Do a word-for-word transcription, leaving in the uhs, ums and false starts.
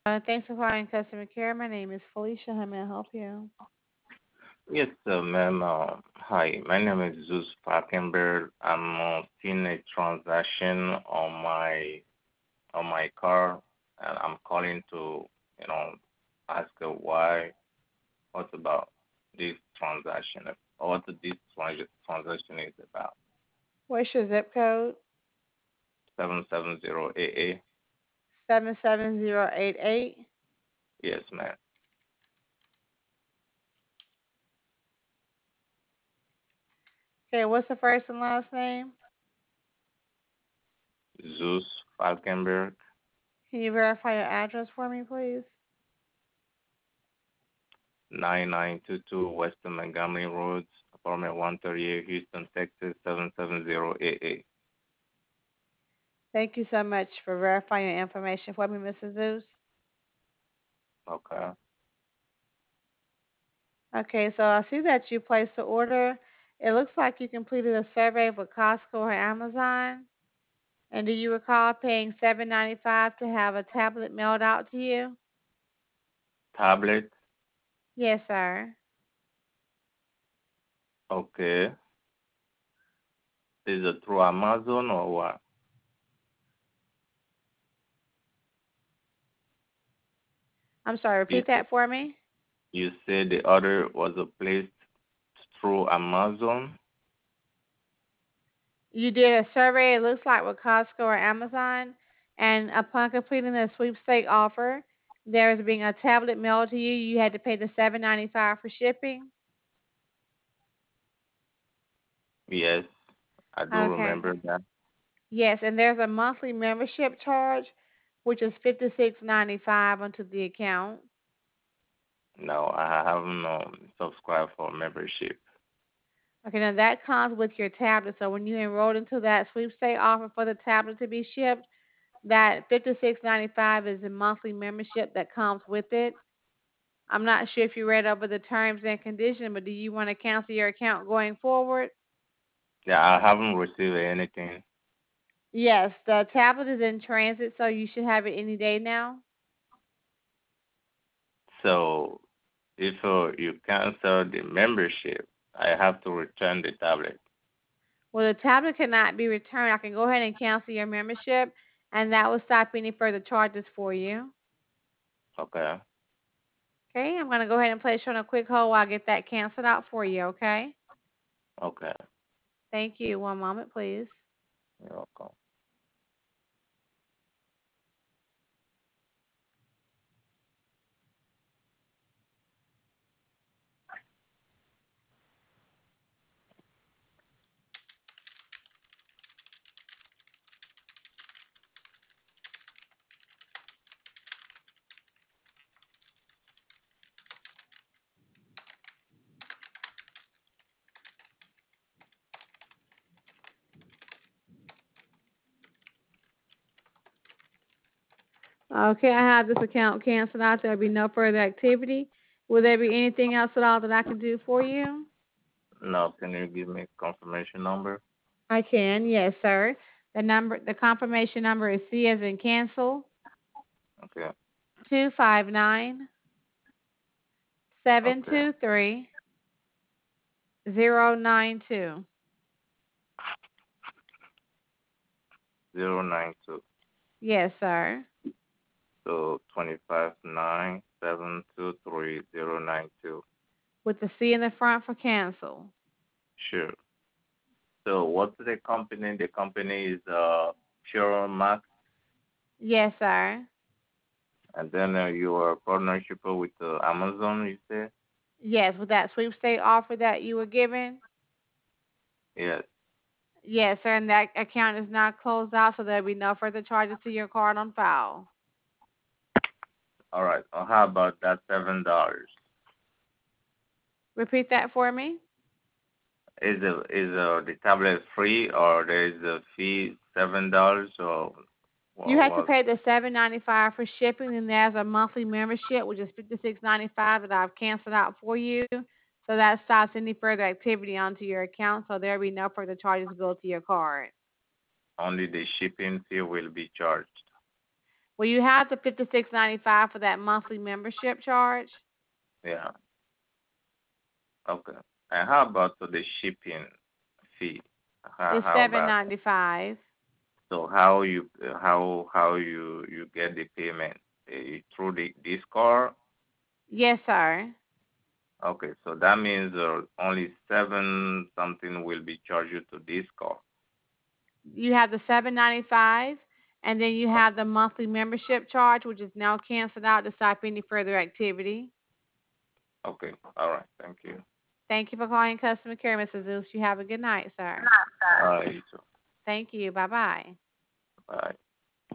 Uh, thanks for calling customer care. My name is Felicia. How may I help you? Yes, uh, ma'am. Uh, hi, my name is Zeus Falkenberg. I'm uh, seeing a transaction on my on my car, and I'm calling to, you know, ask her why, what about this transaction, or what this trans- transaction is about. What's your zip code? Seven seven zero A A. seven seven zero eight eight. Yes, ma'am. Okay, what's the first and last name? Zeus Falkenberg, Can you verify your address for me, please? nine nine two two Western Montgomery Road, apartment one thirty-eight, Houston, Texas seven seven zero A A. Thank you so much for verifying your information for me, Missus Zeus. Okay. Okay, so I see that you placed the order. It looks like you completed a survey with Costco or Amazon. And do you recall paying seven ninety five to have a tablet mailed out to you? Tablet. Yes, sir. Okay. Is it through Amazon or what? I'm sorry, You repeat said, that for me. you said the order was uh, placed through Amazon? You did a survey, it looks like with Costco or Amazon, and upon completing the sweepstake offer, there is being a tablet mailed to you. You had to pay the seven ninety five for shipping. Yes, I do Okay. remember that. Yes, and there's a monthly membership charge, which is fifty six ninety five onto the account. No, I haven't um, subscribed for membership. Okay, now that comes with your tablet. So when you enrolled into that sweepstake offer for the tablet to be shipped, that fifty six ninety five is the monthly membership that comes with it. I'm not sure if you read over the terms and conditions, but do you want to cancel your account going forward? Yeah, I haven't received anything. Yes, the tablet is in transit, so you should have it any day now. So if uh, you cancel the membership, I have to return the tablet. Well, the tablet cannot be returned. I can go ahead and cancel your membership, and that will stop any further charges for you. Okay. Okay, I'm going to go ahead and place you on a quick hold while I get that canceled out for you, okay? Okay. Thank you. One moment, please. You're welcome. Okay, I have this account canceled out. There'll be no further activity. Will there be anything else at all that I can do for you? Now, can you give me confirmation number? I can, yes, sir. The number, the confirmation number is C as in cancel, Okay. two five nine seven Okay. two three zero nine two. Zero nine two. Yes, sir. So twenty five nine seven two three zero nine two. With the C in the front for cancel. Sure. So what's the company? The company is uh Pure Max, Yes, sir. and then uh, you are partnership with uh, Amazon. You say Yes, with that sweepstate offer that you were given. yes. Yes, sir, and that account is now closed out, so there'll be no further charges to your card on file. All right. Well, how about that seven dollars? Repeat that for me. Is the is uh, the tablet free or there is a fee seven dollars or You what have to was? pay the seven ninety five for shipping, and there's a monthly membership which is fifty six ninety five that I've canceled out for you. So that stops any further activity onto your account. So there'll be no further charges billed to your card. Only the shipping fee will be charged. Well, you have the fifty-six ninety-five for that monthly membership charge. Yeah. Okay. And how about the shipping fee? How It's how about that? seven ninety-five. So how you how how you you get the payment? Eh, through the this car? Yes, sir. Okay, so that means uh, only seven something will be charged to this car. You have the seven ninety-five, and then you have the monthly membership charge, which is now canceled out to stop any further activity. Okay, all right, thank you. Thank you for calling customer care, Missus Zeus. You have a good night, sir. All right, you too. Thank you. Bye bye. Bye.